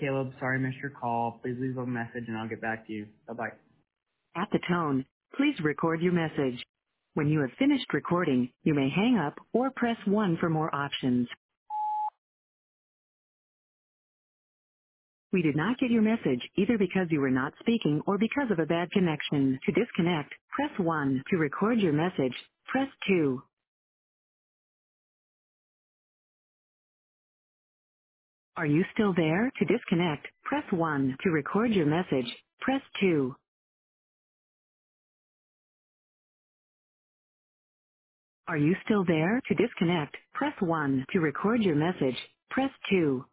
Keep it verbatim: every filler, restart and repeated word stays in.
Caleb. Sorry I missed your call. Please leave a message and I'll get back to you. Bye-bye. At the tone, please record your message. When you have finished recording, you may hang up or press one for more options. We did not get your message either because you were not speaking or because of a bad connection. To disconnect, press one. To record your message, press two. Are you still there? To disconnect, press one. To record your message, press two. Are you still there? To disconnect, press one. To record your message, press two.